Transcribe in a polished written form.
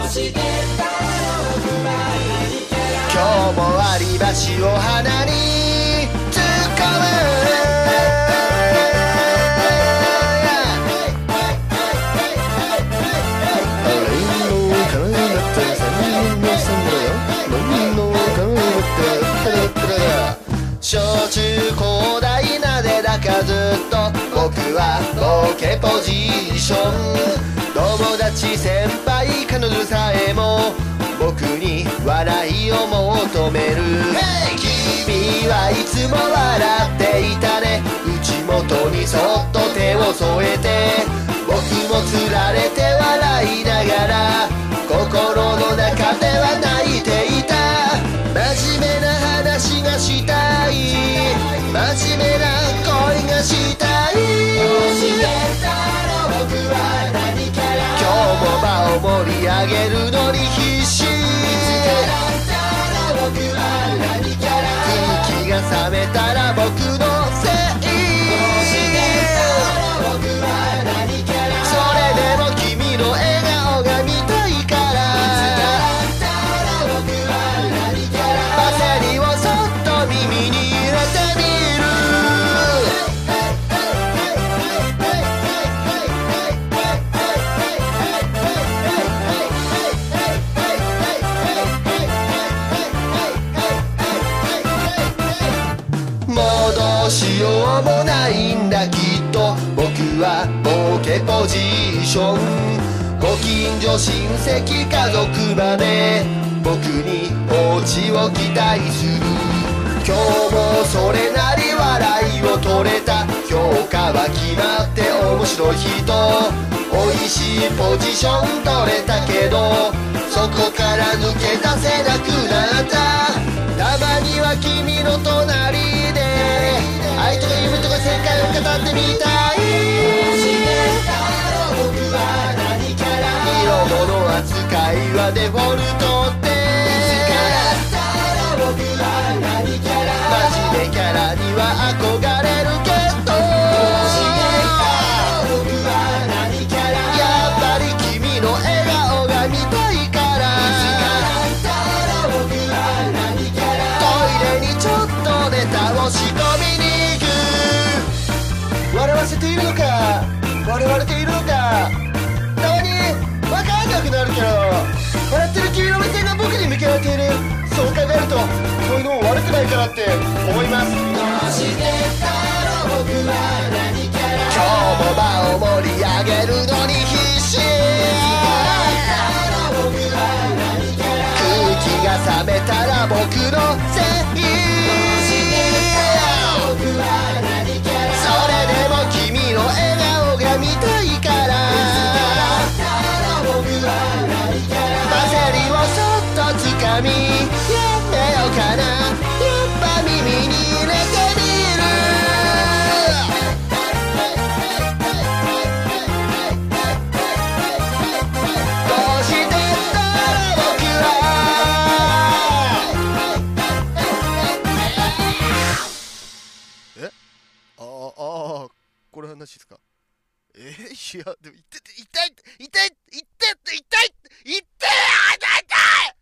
今日も割り箸を鼻に突っ込む。小中高大なでだかずっと僕はボケポジション。友達先輩彼女さえも僕に笑いを求める。君はいつも笑っていたね。口元にそっと手を添えて僕もつられて笑いながら心の中では泣いていた。真面目な話がしたい、真面目な恋がしたい。今日も場を盛り上げるのに必死。空気が冷めたら僕のせい。それでも君の笑顔が見たいから。パセリをそっと耳に入れてみる。戻しようもないんだきっと。僕はボケポジション。ご近所親戚家族まで僕にオチを期待する。今日もそれなり笑いを取れた。評価は決まって面白い人。おいしいポジション取れたけどそこから抜け出せなくなった。たまには君の隣で愛とか夢とか世界を語ってみたい。色物扱いはデフォルトって。真面目キャラには憧れるけどやっぱり君の笑顔が見たいから。トイレにちょっとネタを仕込みに行く。笑わせているのか笑われているのかたまに分かんなくなるけど笑ってる君の目線が僕に向けられている。そう考えるとそういうのも悪くないかなって思います。今日も場を盛り上げるのに必死。空気が冷めたら僕のせい。それでも君の笑顔が見たいから。パセリをそっとつかみやめようかな。やっぱ耳に入れてみる。どうしてだろう僕は。えこれ話ですか。いやでも痛い痛い痛い痛い痛い痛い痛い痛い痛い